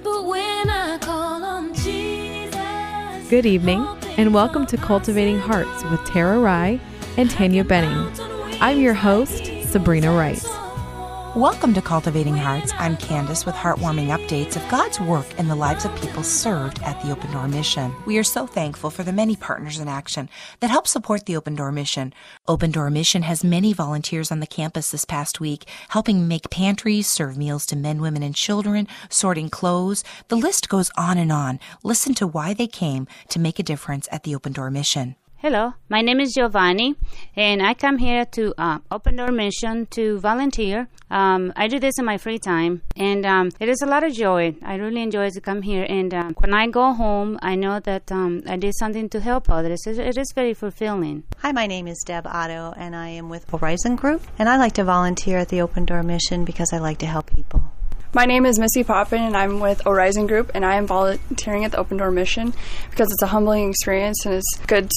But when I call on Jesus. Good evening, and welcome to Cultivating Hearts with Tara Rye and Tanya Benning. I'm your host, Sabrina Wright. Welcome to Cultivating Hearts. I'm Candace with heartwarming updates of God's work in the lives of people served at the Open Door Mission. We are so thankful for the many partners in action that help support the Open Door Mission. Open Door Mission has many volunteers on the campus this past week, helping make pantries, serve meals to men, women, and children, sorting clothes. The list goes on and on. Listen to why they came to make a difference at the Open Door Mission. Hello, my name is Giovanni, and I come here to Open Door Mission to volunteer. I do this in my free time, and it is a lot of joy. I really enjoy to come here, and when I go home, I know that I did something to help others. It is very fulfilling. Hi, my name is Deb Otto, and I am with Horizon Group, and I like to volunteer at the Open Door Mission because I like to help people. My name is Missy Poppin, and I'm with Horizon Group, and I am volunteering at the Open Door Mission because it's a humbling experience, and it's good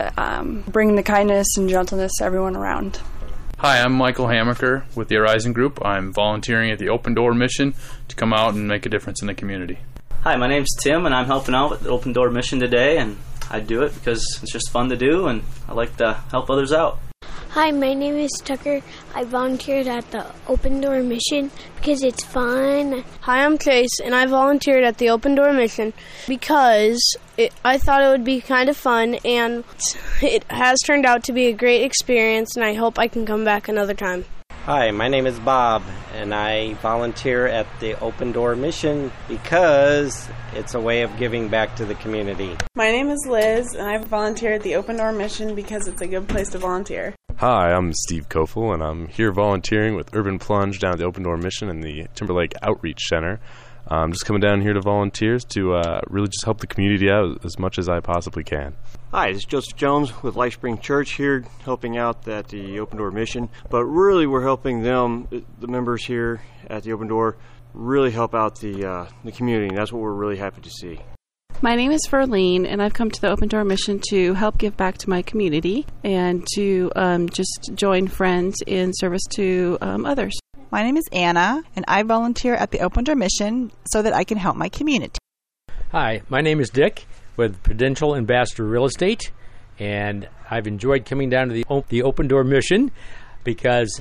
to bring the kindness and gentleness to everyone around. Hi, I'm Michael Hammaker with the Horizon Group. I'm volunteering at the Open Door Mission to come out and make a difference in the community. Hi, my name's Tim, and I'm helping out with the Open Door Mission today, and I do it because it's just fun to do, and I like to help others out. Hi, my name is Tucker. I volunteered at the Open Door Mission because it's fun. Hi, I'm Chase, and I volunteered at the Open Door Mission because I thought it would be kind of fun, and it has turned out to be a great experience, and I hope I can come back another time. Hi, my name is Bob, and I volunteer at the Open Door Mission because it's a way of giving back to the community. My name is Liz, and I volunteer at the Open Door Mission because it's a good place to volunteer. Hi, I'm Steve Kofel, and I'm here volunteering with Urban Plunge down at the Open Door Mission and the Timberlake Outreach Center. I'm just coming down here to volunteers to really just help the community out as much as I possibly can. Hi, this is Joseph Jones with LifeSpring Church here helping out at the Open Door Mission. But really we're helping them, the members here at the Open Door, really help out the community, and that's what we're really happy to see. My name is Verlene, and I've come to the Open Door Mission to help give back to my community and to just join friends in service to others. My name is Anna, and I volunteer at the Open Door Mission so that I can help my community. Hi, my name is Dick with Prudential Ambassador Real Estate, and I've enjoyed coming down to the Open Door Mission because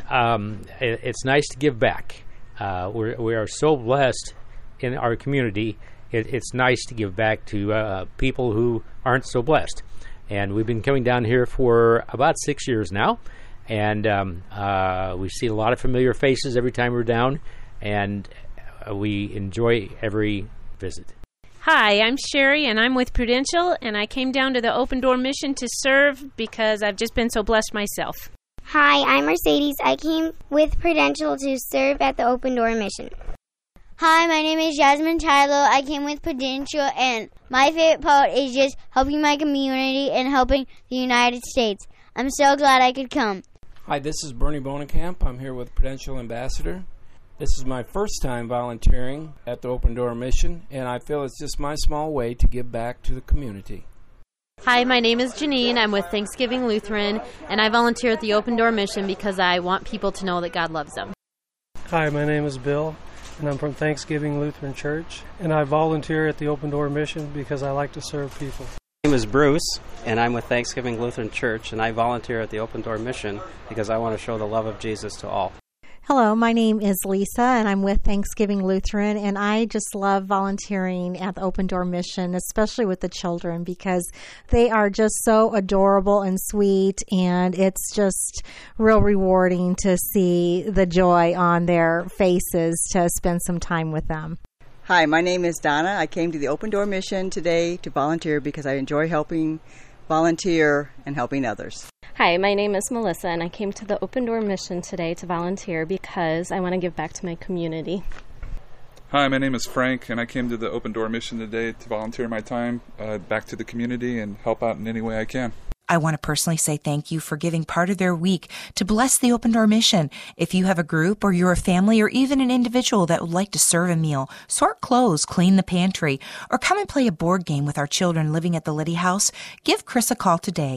it's nice to give back. We are so blessed in our community. It's nice to give back to people who aren't so blessed. And we've been coming down here for about 6 years now. And we see a lot of familiar faces every time we're down. And we enjoy every visit. Hi, I'm Sherry, and I'm with Prudential. And I came down to the Open Door Mission to serve because I've just been so blessed myself. Hi, I'm Mercedes. I came with Prudential to serve at the Open Door Mission. Hi, my name is Jasmine Tyler. I came with Prudential, and my favorite part is just helping my community and helping the United States. I'm so glad I could come. Hi, this is Bernie Bonenkamp. I'm here with Prudential Ambassador. This is my first time volunteering at the Open Door Mission, and I feel it's just my small way to give back to the community. Hi, my name is Janine. I'm with Thanksgiving Lutheran, and I volunteer at the Open Door Mission because I want people to know that God loves them. Hi, my name is Bill, and I'm from Thanksgiving Lutheran Church, and I volunteer at the Open Door Mission because I like to serve people. My name is Bruce, and I'm with Thanksgiving Lutheran Church, and I volunteer at the Open Door Mission because I want to show the love of Jesus to all. Hello, my name is Lisa, and I'm with Thanksgiving Lutheran, and I just love volunteering at the Open Door Mission, especially with the children, because they are just so adorable and sweet, and it's just real rewarding to see the joy on their faces to spend some time with them. Hi, my name is Donna. I came to the Open Door Mission today to volunteer because I enjoy helping volunteer and helping others. Hi, my name is Melissa, and I came to the Open Door Mission today to volunteer because I want to give back to my community. Hi, my name is Frank, and I came to the Open Door Mission today to volunteer my time back to the community and help out in any way I can. I want to personally say thank you for giving part of their week to bless the Open Door Mission. If you have a group or you're a family or even an individual that would like to serve a meal, sort clothes, clean the pantry, or come and play a board game with our children living at the Liddy House, give Chris a call today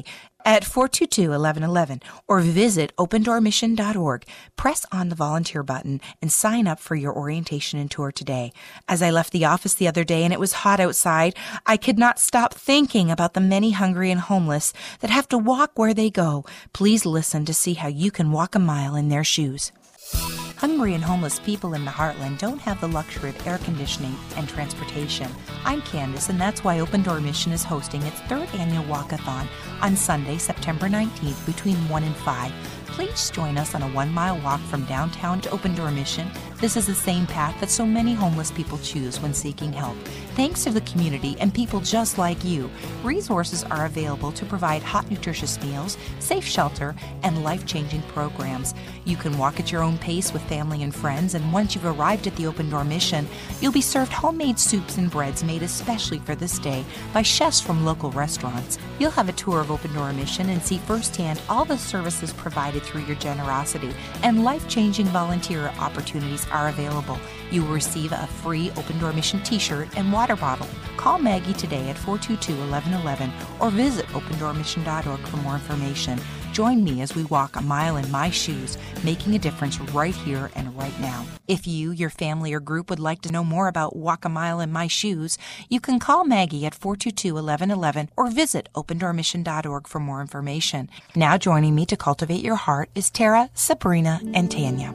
at 422-1111 or visit opendoormission.org. Press on the volunteer button and sign up for your orientation and tour today. As I left the office the other day and it was hot outside, I could not stop thinking about the many hungry and homeless that have to walk where they go. Please listen to see how you can walk a mile in their shoes. Hungry and homeless people in the Heartland don't have the luxury of air conditioning and transportation. I'm Candace, and that's why Open Door Mission is hosting its 3rd annual walkathon on Sunday, September 19th between 1 and 5. Please join us on a 1-mile walk from downtown to Open Door Mission. This is the same path that so many homeless people choose when seeking help. Thanks to the community and people just like you, resources are available to provide hot, nutritious meals, safe shelter, and life-changing programs. You can walk at your own pace with family and friends, and once you've arrived at the Open Door Mission, you'll be served homemade soups and breads made especially for this day by chefs from local restaurants. You'll have a tour of Open Door Mission and see firsthand all the services provided through your generosity, and life-changing volunteer opportunities are available. You will receive a free Open Door Mission t-shirt and water bottle. Call Maggie today at 422-1111 or visit opendoormission.org for more information. Join me as we walk a mile in my shoes, making a difference right here and right now. If you, your family, or group would like to know more about Walk a Mile in My Shoes, you can call Maggie at 422-1111 or visit opendoormission.org for more information. Now joining me to cultivate your heart is Tara, Sabrina, and Tanya.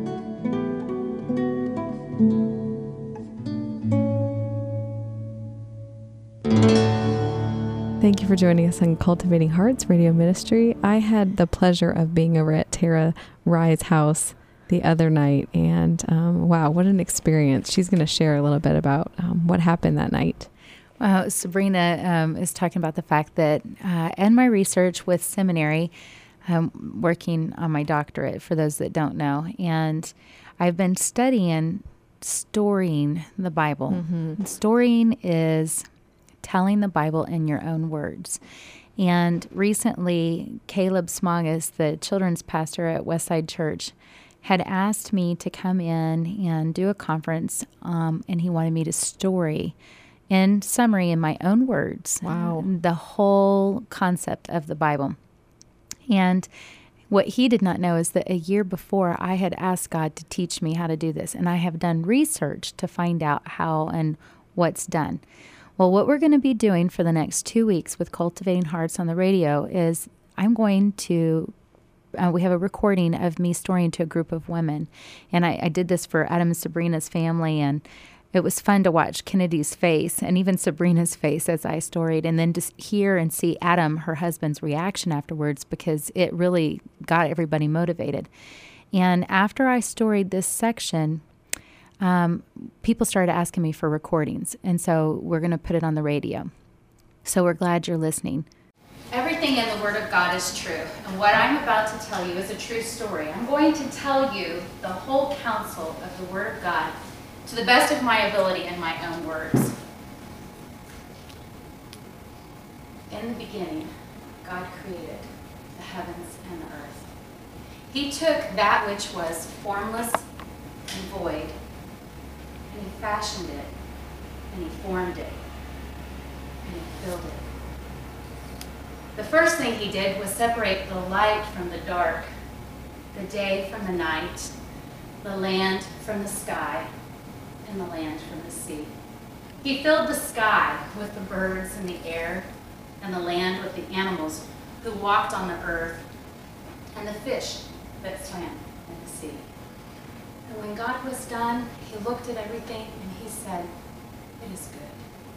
Thank you for joining us on Cultivating Hearts Radio Ministry. I had the pleasure of being over at Tara Rye's house the other night, and wow, what an experience. She's going to share a little bit about what happened that night. Well, Sabrina is talking about the fact that in my research with seminary, I'm working on my doctorate, for those that don't know, and I've been studying storying the Bible. Mm-hmm. Storying is telling the Bible in your own words. And recently, Caleb Smagas, the children's pastor at Westside Church, had asked me to come in and do a conference, and he wanted me to story, in summary, in my own words, the whole concept of the Bible. And what he did not know is that a year before, I had asked God to teach me how to do this, and I have done research to find out how and what's done. Well, what we're going to be doing for the next 2 weeks with Cultivating Hearts on the radio is I'm going to, we have a recording of me storying to a group of women. And I did this for Adam and Sabrina's family, and it was fun to watch Kennedy's face and even Sabrina's face as I storied, and then just hear and see Adam, her husband's, reaction afterwards, because it really got everybody motivated. And after I storied this section, people started asking me for recordings, and so we're going to put it on the radio. So we're glad you're listening. Everything in the Word of God is true, and what I'm about to tell you is a true story. I'm going to tell you the whole counsel of the Word of God to the best of my ability in my own words. In the beginning, God created the heavens and the earth. He took that which was formless and void, and he fashioned it, and he formed it, and he filled it. The first thing he did was separate the light from the dark, the day from the night, the land from the sky, and the land from the sea. He filled the sky with the birds in the air, and the land with the animals who walked on the earth, and the fish that swam in the sea. And when God was done, he looked at everything and he said, "It is good."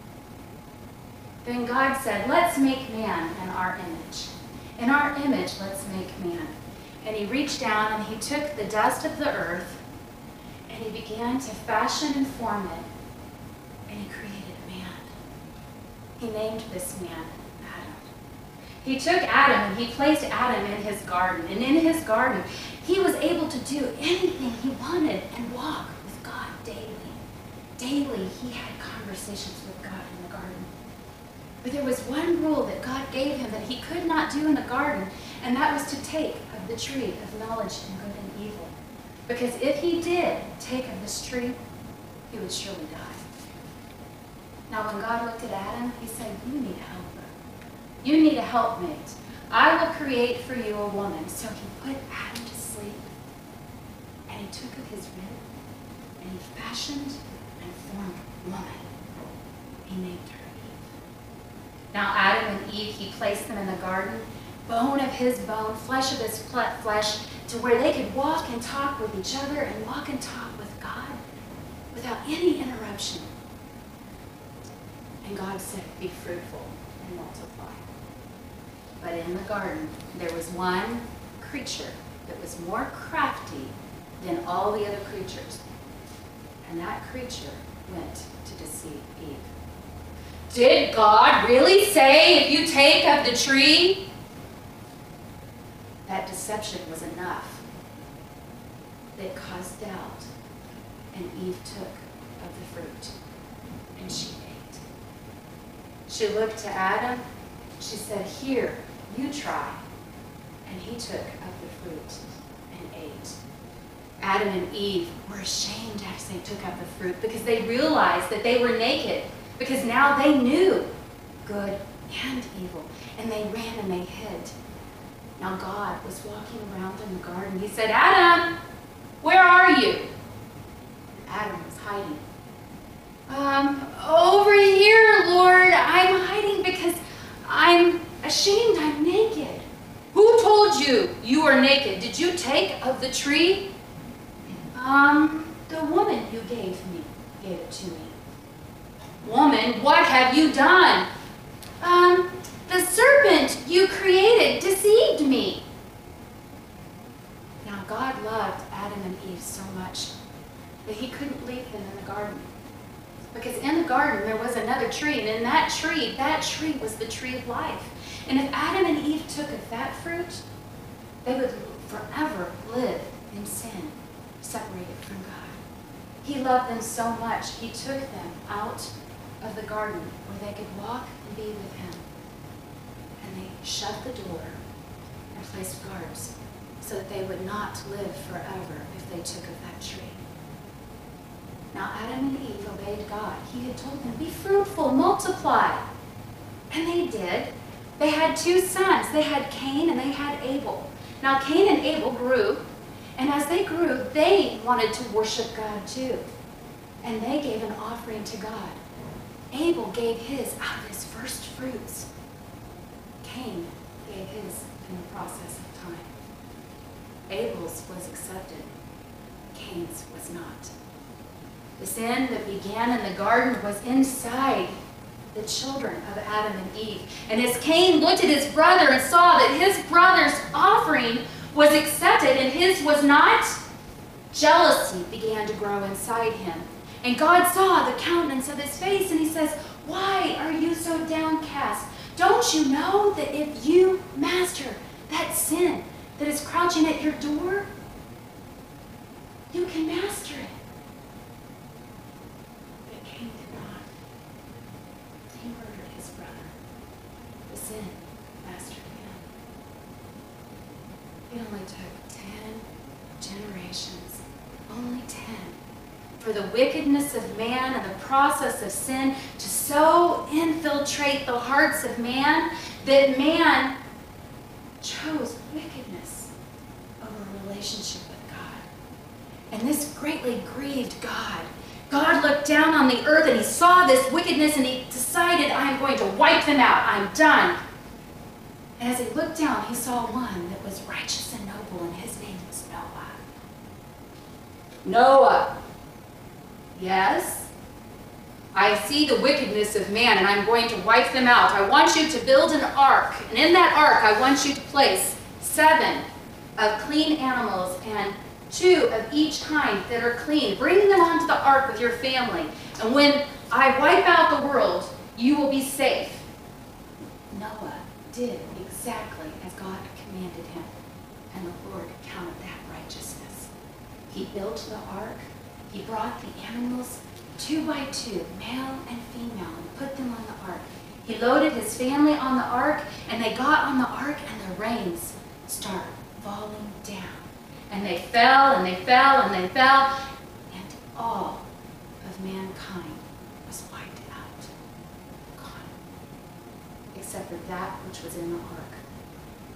Then God said, "Let's make man in our image. In our image, let's make man." And he reached down and he took the dust of the earth and he began to fashion and form it, and he created man. He named this man Adam. He took Adam and he placed Adam in his garden, and in his garden he was able to do anything he wanted and walk with God daily. Daily he had conversations with God in the garden. But there was one rule that God gave him that he could not do in the garden, and that was to take of the tree of knowledge and good and evil. Because if he did take of this tree, he would surely die. Now when God looked at Adam, he said, "You need a helper. You need a helpmate. I will create for you a woman. So he put Adam to sleep, and he took of his rib, and he fashioned and formed woman. He named her Eve. Now Adam and Eve, he placed them in the garden, bone of his bone, flesh of his flesh, to where they could walk and talk with each other and walk and talk with God without any interruption. And God said, be fruitful and multiply. But in the garden, there was one creature that was more crafty than all the other creatures. And that creature went to deceive Eve. Did God really say if you take of the tree? That deception was enough. It caused doubt. And Eve took of the fruit. And she ate. She looked to Adam. She said, here, you try. And he took of the fruit and ate. Adam and Eve were ashamed as they took of the fruit because they realized that they were naked, because now they knew good and evil, and they ran and they hid. Now God was walking around in the garden. He said, Adam, where are you? And Adam was hiding. Over here, Lord. I'm hiding because I'm ashamed. I'm naked. Who told you you are naked? Did you take of the tree? The woman you gave it to me. Woman, what have you done? The serpent you created deceived me. Now God loved Adam and Eve so much that he couldn't leave them in the garden. Because in the garden there was another tree, and in that tree was the tree of life. And if Adam and Eve took of that fruit, they would forever live in sin, separated from God. He loved them so much, he took them out of the garden where they could walk and be with him. And they shut the door and placed guards so that they would not live forever if they took of that tree. Now Adam and Eve obeyed God. He had told them, be fruitful, multiply. And they did. They had two sons. They had Cain and they had Abel. Now Cain and Abel grew, and as they grew, they wanted to worship God too. And they gave an offering to God. Abel gave his out of his first fruits. Cain gave his in the process of time. Abel's was accepted. Cain's was not. The sin that began in the garden was inside the children of Adam and Eve. And as Cain looked at his brother and saw that his brother's offering was accepted and his was not, jealousy began to grow inside him. And God saw the countenance of his face, and he says, why are you so downcast? Don't you know that if you master that sin that is crouching at your door, you can master it? But Cain did not. He murdered his brother. The sin mastered him. It only took 10 generations, only 10, for the wickedness of man and the process of sin to so infiltrate the hearts of man that man chose wickedness over a relationship with God. And this greatly grieved God. God looked down on the earth and he saw this wickedness and he decided, I'm going to wipe them out. I'm done. And as he looked down, he saw one that was righteous and noble, and his name was Noah. Noah. Yes, I see the wickedness of man, and I'm going to wipe them out. I want you to build an ark, and in that ark I want you to place 7 of clean animals and 2 of each kind that are clean. Bring them onto the ark with your family, and when I wipe out the world, you will be safe. Noah did exactly as God commanded him, and the Lord counted that righteousness. He built the ark. He brought the animals 2 by 2, male and female, and put them on the ark. He loaded his family on the ark, and they got on the ark, and the rains started falling down. And they fell, and they fell, and they fell, and all of mankind was wiped out, gone, except for that which was in the ark.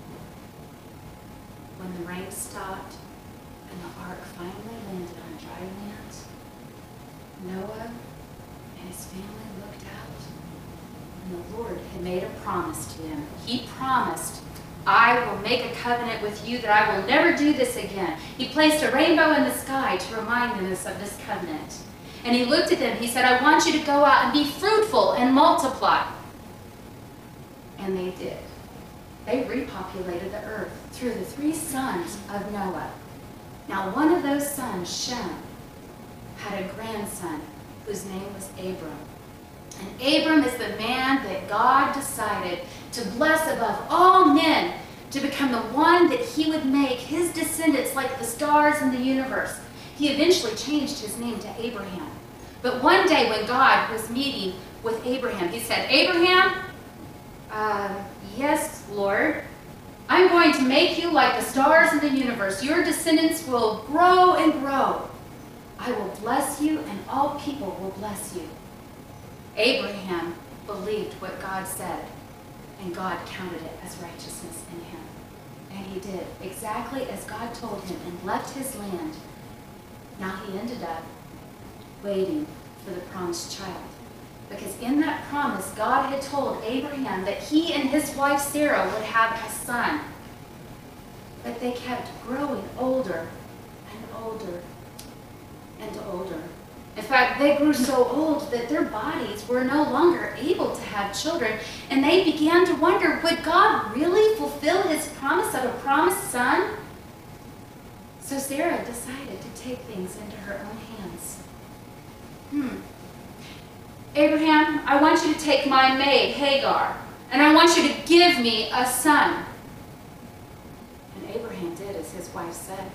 when the rain stopped and the ark finally landed on dry land, Noah and his family looked out, and the Lord had made a promise to him. He promised, I will make a covenant with you that I will never do this again. He placed a rainbow in the sky to remind them of this covenant. And he looked at them. He said, I want you to go out and be fruitful and multiply. And they did. They repopulated the earth through the 3 sons of Noah. Now, one of those sons, Shem, had a grandson whose name was Abram. And Abram is the man that God decided to bless above all men, to become the one that he would make his descendants like the stars in the universe. He eventually changed his name to Abraham. But one day when God was meeting with Abraham, he said, Abraham, yes, Lord, I'm going to make you like the stars in the universe. Your descendants will grow and grow. I will bless you, and all people will bless you. Abraham believed what God said, and God counted it as righteousness in him. And he did exactly as God told him and left his land. Now he ended up waiting for the promised child. Because in that promise, God had told Abraham that he and his wife Sarah would have a son. But they kept growing older and older and older. In fact, they grew so old that their bodies were no longer able to have children, and they began to wonder, would God really fulfill his promise of a promised son? So Sarah decided to take things into her own hands. Abraham, I want you to take my maid, Hagar, and I want you to give me a son. And Abraham did as his wife said.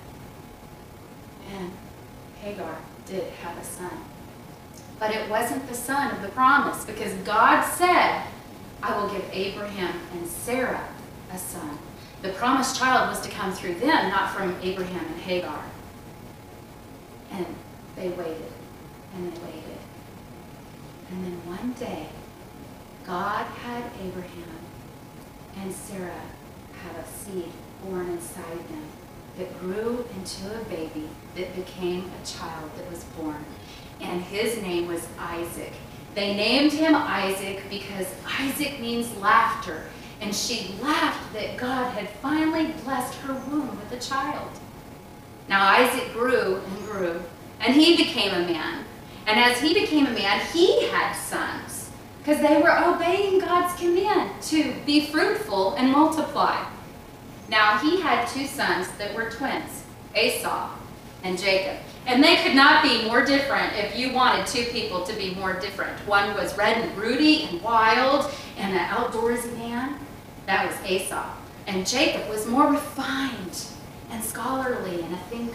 And Hagar did have a son. But it wasn't the son of the promise, because God said, I will give Abraham and Sarah a son. The promised child was to come through them, not from Abraham and Hagar. And they waited, and they waited. And then one day, God had Abraham and Sarah have a seed born inside them that grew into a baby that became a child that was born. And his name was Isaac. They named him Isaac because Isaac means laughter. And she laughed that God had finally blessed her womb with a child. Now Isaac grew and grew, and he became a man. And as he became a man, he had sons, because they were obeying God's command to be fruitful and multiply. Now he had 2 sons that were twins, Esau and Jacob. And they could not be more different if you wanted 2 people to be more different. One was red and broody and wild and an outdoorsy man. That was Esau. And Jacob was more refined and scholarly and a thinker.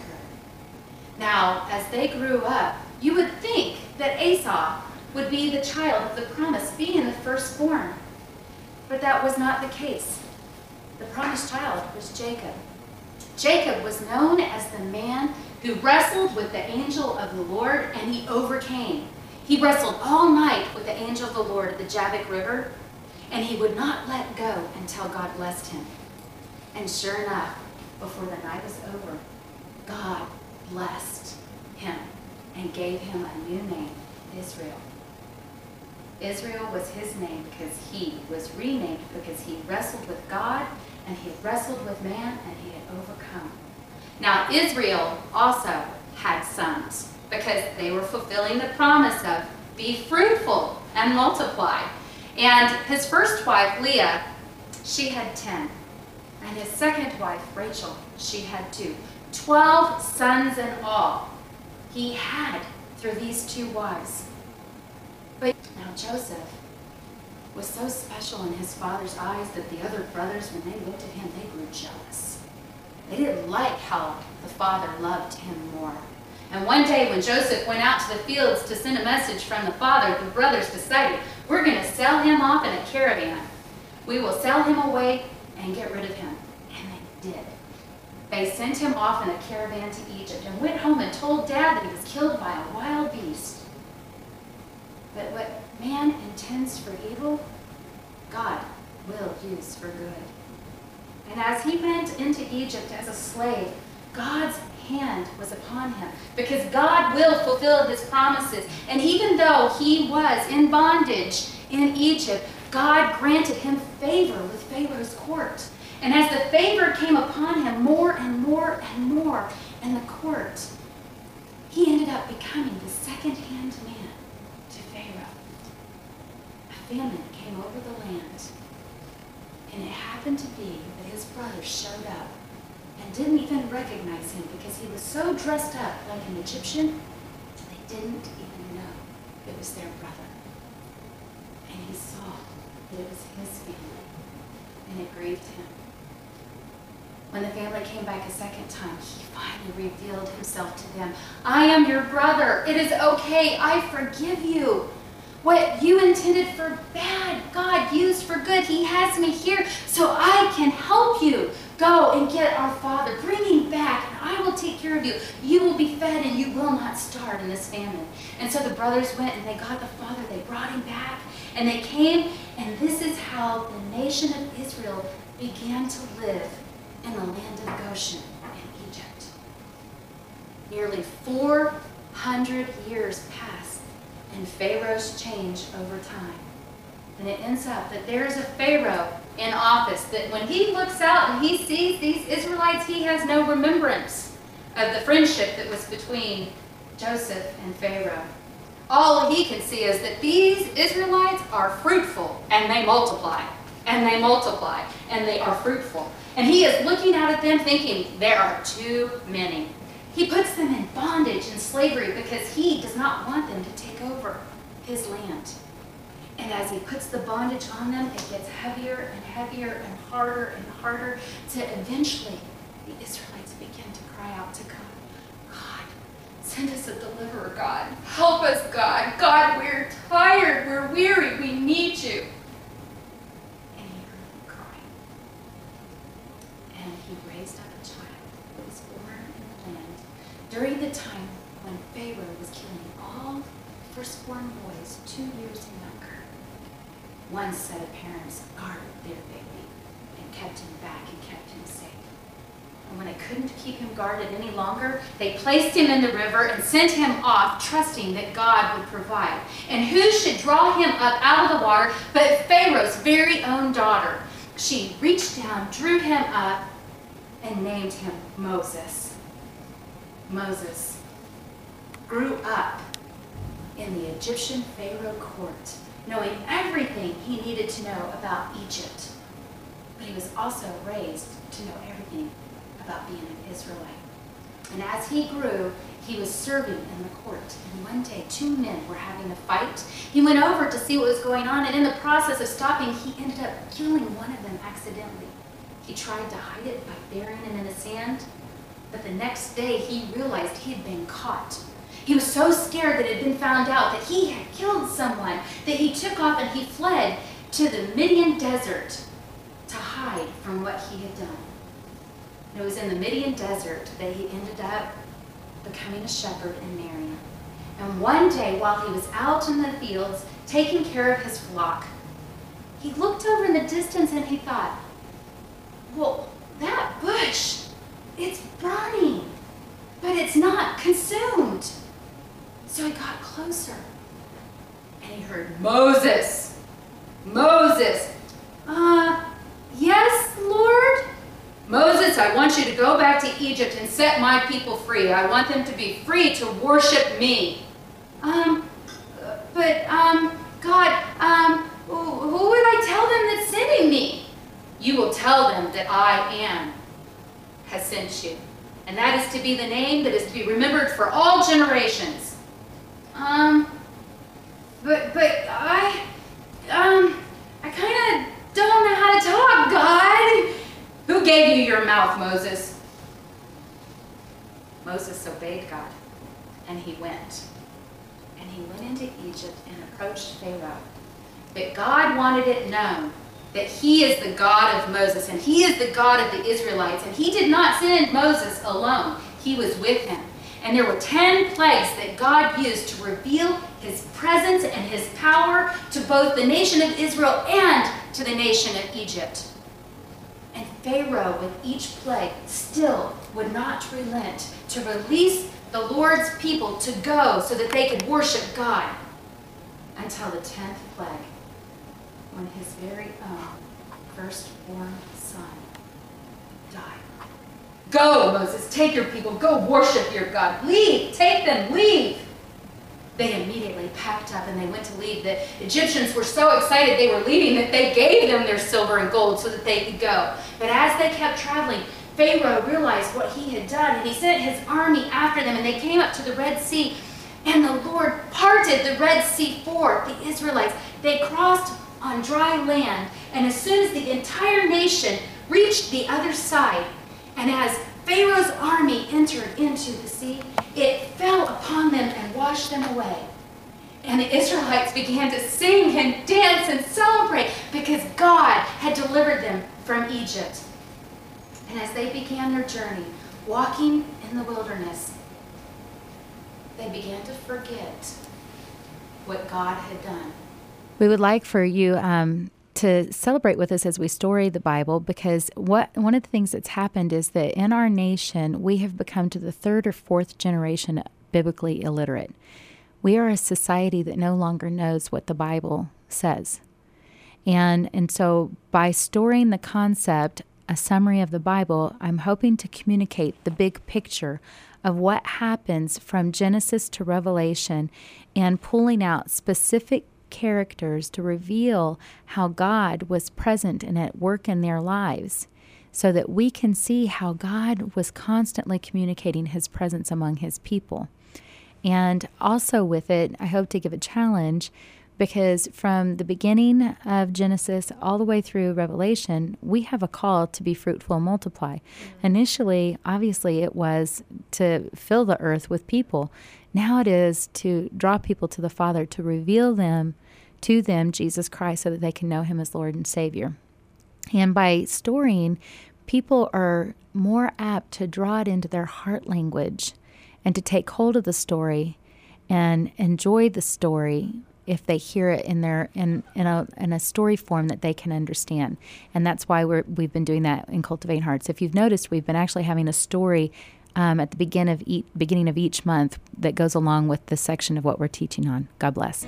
Now, as they grew up, you would think that Esau would be the child of the promise, being the firstborn. But that was not the case. The promised child was Jacob. Jacob was known as the man who wrestled with the angel of the Lord, and he overcame. He wrestled all night with the angel of the Lord at the Jabbok River, and he would not let go until God blessed him. And sure enough, before the night was over, God blessed him and gave him a new name, Israel. Israel was his name because he was renamed because he wrestled with God, and he wrestled with man, and he had overcome. Now, Israel also had sons because they were fulfilling the promise of be fruitful and multiply. And his first wife, Leah, she had 10. And his second wife, Rachel, she had 2. 12 sons in all he had through these 2 wives. But now Joseph was so special in his father's eyes that the other brothers, when they looked at him, they grew jealous. They didn't like how the father loved him more. And one day when Joseph went out to the fields to send a message from the father, the brothers decided, we're going to sell him off in a caravan. We will sell him away and get rid of him. And they did. They sent him off in a caravan to Egypt and went home and told Dad that he was killed by a wild beast. But what man intends for evil, God will use for good. And as he went into Egypt as a slave, God's hand was upon him, because God will fulfill his promises. And even though he was in bondage in Egypt, God granted him favor with Pharaoh's court. And as the favor came upon him more and more and more in the court, he ended up becoming the second-hand man to Pharaoh. A famine came over the land, and it happened to be that his brothers showed up and didn't even recognize him because he was so dressed up like an Egyptian, they didn't even know it was their brother. And he saw that it was his family, and it grieved him. When the family came back a second time, he finally revealed himself to them. I am your brother. It is okay. I forgive you. What you intended for bad, God used for good. He has me here so I can help you. Go and get our father. Bring him back, and I will take care of you. You will be fed, and you will not starve in this famine. And so the brothers went, and they got the father. They brought him back, and they came, and this is how the nation of Israel began to live in the land of Goshen in Egypt. Nearly 400 years pass, and pharaohs change over time. And it ends up that there's a Pharaoh in office that when he looks out and he sees these Israelites, he has no remembrance of the friendship that was between Joseph and Pharaoh. All he can see is that these Israelites are fruitful, and they multiply, and they multiply, and they are fruitful. And he is looking out at them thinking, there are too many. He puts them in bondage and slavery because he does not want them to take over his land. And as he puts the bondage on them, it gets heavier and heavier and harder, to eventually the Israelites begin to cry out to God. God, send us a deliverer, God. Help us, God. God, we're tired. We're weary. We need you. And he heard them cry. And he raised up a child that was born in the land during the time when Pharaoh was killing all firstborn boys 2 years and younger. One set of parents guarded their baby and kept him back and kept him safe. And when they couldn't keep him guarded any longer, they placed him in the river and sent him off, trusting that God would provide. And who should draw him up out of the water but Pharaoh's very own daughter? She reached down, drew him up, and named him Moses. Moses grew up in the Egyptian Pharaoh court, knowing everything he needed to know about Egypt. But he was also raised to know everything about being an Israelite. And as he grew, he was serving in the court. And one day, 2 men were having a fight. He went over to see what was going on, and in the process of stopping, he ended up killing one of them accidentally. He tried to hide it by burying him in the sand, but the next day he realized he had been caught. He was so scared that it had been found out that he had killed someone that he took off and he fled to the Midian desert to hide from what he had done. And it was in the Midian desert that he ended up becoming a shepherd in Madian. And one day while he was out in the fields taking care of his flock, he looked over in the distance and he thought, well, that bush, it's burning, but it's not consumed. So he got closer, and he heard, Moses, Moses. Yes, Lord? Moses, I want you to go back to Egypt and set my people free. I want them to be free to worship me. God, who would I tell them that's sending me? You will tell them that I am has sent you. And that is to be the name that is to be remembered for all generations. I kind of don't know how to talk, God. Who gave you your mouth, Moses? Moses obeyed God, and he went. And he went into Egypt and approached Pharaoh. But God wanted it known that he is the God of Moses, and he is the God of the Israelites. And he did not send Moses alone. He was with him. And there were 10 plagues that God used to reveal his presence and his power to both the nation of Israel and to the nation of Egypt. And Pharaoh, with each plague, still would not relent to release the Lord's people to go so that they could worship God until the 10th plague, when his very own firstborn son died. Go, Moses, take your people, go worship your God. Leave, take them, leave. They immediately packed up and they went to leave. The Egyptians were so excited they were leaving that they gave them their silver and gold so that they could go. But as they kept traveling, Pharaoh realized what he had done, and he sent his army after them, and they came up to the Red Sea, and the Lord parted the Red Sea for the Israelites. They crossed on dry land, and as soon as the entire nation reached the other side, and as Pharaoh's army entered into the sea, it fell upon them and washed them away. And the Israelites began to sing and dance and celebrate because God had delivered them from Egypt. And as they began their journey, walking in the wilderness, they began to forget what God had done. We would like for you to celebrate with us as we story the Bible, because one of the things that's happened is that in our nation, we have become to the 3rd or 4th generation biblically illiterate. We are a society that no longer knows what the Bible says. And so by storing the concept, a summary of the Bible, I'm hoping to communicate the big picture of what happens from Genesis to Revelation and pulling out specific characters to reveal how God was present and at work in their lives, so that we can see how God was constantly communicating his presence among his people. And also with it, I hope to give a challenge, because from the beginning of Genesis all the way through Revelation, we have a call to be fruitful and multiply. Initially, obviously, it was to fill the earth with people. Now it is to draw people to the Father, to reveal to them Jesus Christ, so that they can know him as Lord and Savior. And by storying, people are more apt to draw it into their heart language and to take hold of the story and enjoy the story if they hear it in a story form that they can understand. And that's why we've been doing that in Cultivating Hearts. If you've noticed, we've been actually having a story at the beginning of each month that goes along with the section of what we're teaching on. God bless.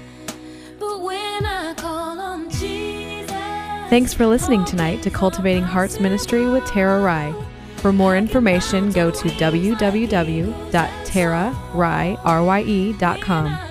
Thanks for listening tonight to Cultivating Hearts Ministry with Tara Rye. For more information, go to www.tararye.com.